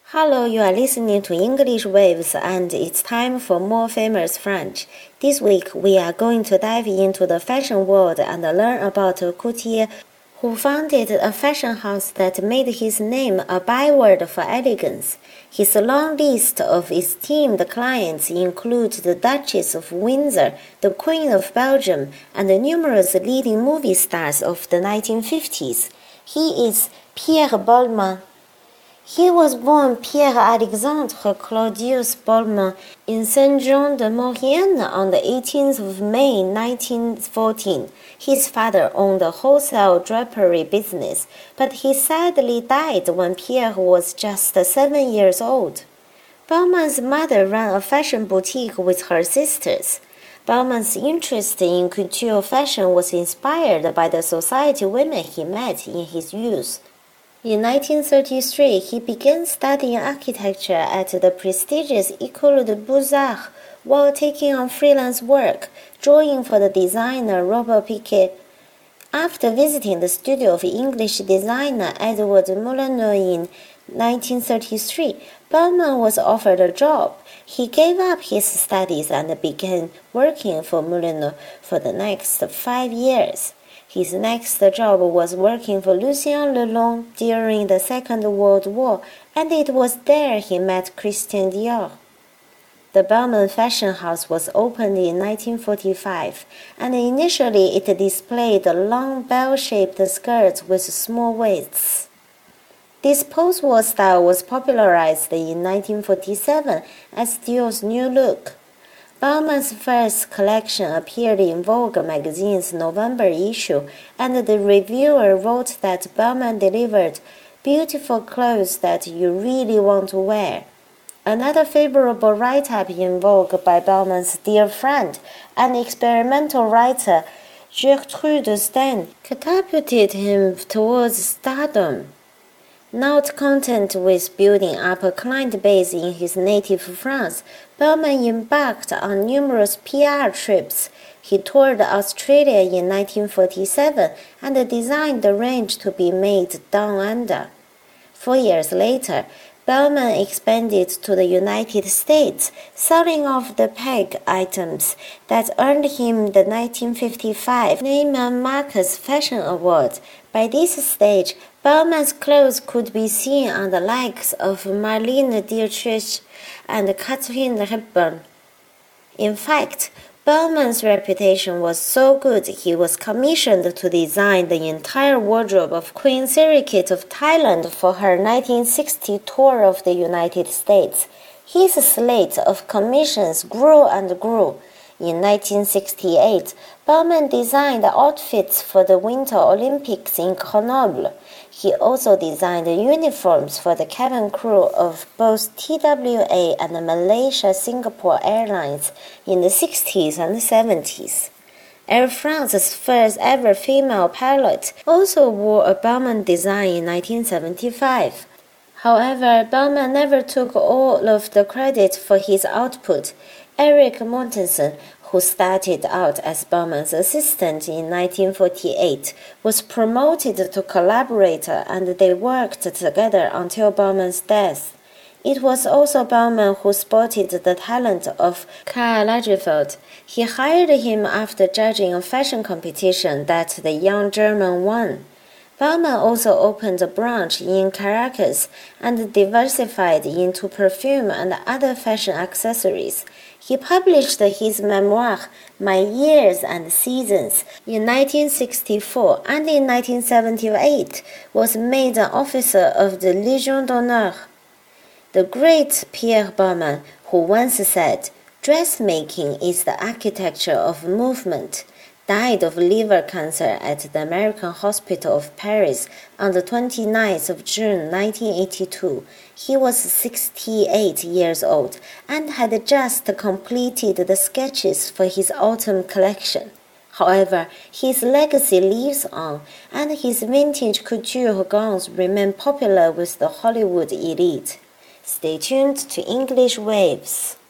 Hello, you are listening to English Waves and it's time for more famous French. This week we are going to dive into the fashion world and learn about Courtier, who founded a fashion house that made his name a byword for elegance. His long list of esteemed clients include the Duchess of Windsor, the Queen of Belgium, and numerous leading movie stars of the 1950s. He is Pierre Balmain. He was born Pierre-Alexandre Claudius Balmain in Saint-Jean-de-Maurienne on the 18th of May 1914. His father owned a wholesale drapery business, but he sadly died when Pierre was just 7 years old. Balmain's mother ran a fashion boutique with her sisters. Balmain's interest in couture fashion was inspired by the society women he met in his youth. In 1933, he began studying architecture at the prestigious École des Beaux-Arts while taking on freelance work, drawing for the designer Robert Piguet. After visiting the studio of English designer Edward Molyneux in 1933, Balmain was offered a job. He gave up his studies and began working for Molyneux for the next 5 years. His next job was working for Lucien Lelong during the Second World War, and it was there he met Christian Dior. The Balmain fashion house was opened in 1945, and initially it displayed long bell-shaped skirts with small waists. This post-war style was popularized in 1947 as Dior's new look. Balmain's first collection appeared in Vogue magazine's November issue, and the reviewer wrote that Balmain delivered beautiful clothes that you really want to wear. Another favorable write-up in Vogue by Balmain's dear friend and experimental writer Gertrude Stein catapulted him towards stardom. Not content with building up a client base in his native France, Balmain embarked on numerous PR trips. He toured Australia in 1947 and designed the range to be made down under. 4 years later, Balmain expanded to the United States, selling off the peg items that earned him the 1955 Neiman Marcus Fashion Award. By this stage, Balmain's clothes could be seen on the likes of Marlene Dietrich and Katharine Hepburn. In fact, Balmain's reputation was so good he was commissioned to design the entire wardrobe of Queen Sirikit of Thailand for her 1960 tour of the United States. His slate of commissions grew and grew. In 1968, Balmain designed outfits for the Winter Olympics in Grenoble. He also designed uniforms for the cabin crew of both TWA and Malaysia Singapore Airlines in the 60s and 70s. Air France's first ever female pilot also wore a Balmain design in 1975. However, Balmain never took all of the credit for his output. Eric Montenson, who started out as Balmain's assistant in 1948, was promoted to collaborator and they worked together until Balmain's death. It was also Balmain who spotted the talent of Karl Lagerfeld. He hired him after judging a fashion competition that the young German won. Balmain also opened a branch in Caracas and diversified into perfume and other fashion accessories. He published his memoir, My Years and Seasons, in 1964 and in 1978 was made an officer of the Légion d'honneur. The great Pierre Balmain, who once said, "Dressmaking is the architecture of movement," died of liver cancer at the American Hospital of Paris on the 29th of June 1982. He was 68 years old and had just completed the sketches for his autumn collection. However, his legacy lives on, and his vintage couture gowns remain popular with the Hollywood elite. Stay tuned to English Waves.